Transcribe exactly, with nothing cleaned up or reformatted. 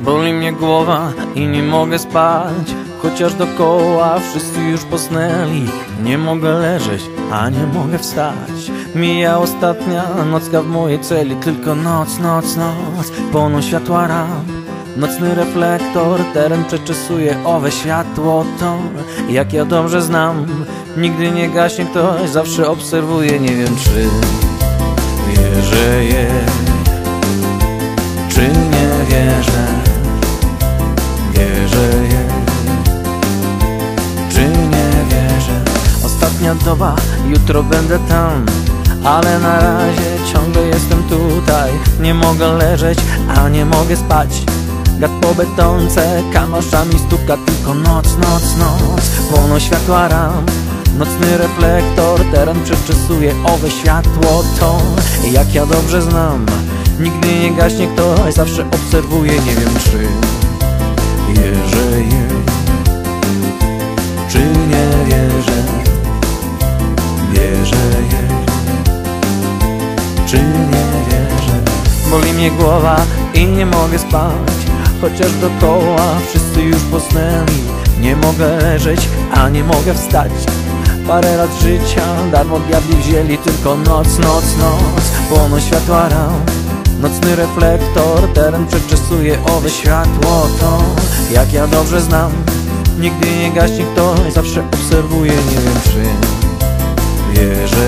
Boli mnie głowa i nie mogę spać, chociaż dokoła wszyscy już posnęli. Nie mogę leżeć, a nie mogę wstać. Mija ostatnia nocka w mojej celi. Tylko noc, noc, noc, płoną światła ramp. Nocny reflektor, teren przeczesuje owe światło to, jak ja dobrze znam. Nigdy nie gaśnie ktoś, zawsze obserwuje. Nie wiem, czy wierzę je, czy nie wierzę. Wierzę je, czy nie wierzę. Ostatnia doba, jutro będę tam, ale na razie ciągle jestem tutaj. Nie mogę leżeć, a nie mogę spać. Gad po betonce kamaszami stuka. Tylko noc, noc, noc, płoną światła ramp. Nocny reflektor, teren przeczesuje owe światło to, jak ja dobrze znam. Nigdy nie gaśnie ktoś, zawsze obserwuje. Nie wiem, czy wierzę jej, czy nie wierzę. Wierzę jej, czy nie wierzę. Boli mnie głowa i nie mogę spać, chociaż dokoła wszyscy już posnęli. Nie mogę leżeć, a nie mogę wstać. Parę lat życia darmo diabli wzięli. Tylko noc, noc, noc, płoną światła ramp. Nocny reflektor, teren przeczesuje owe światło to, jak ja dobrze znam. Nigdy nie gaśnie ktoś, zawsze obserwuje. Nie wiem, czy wierzę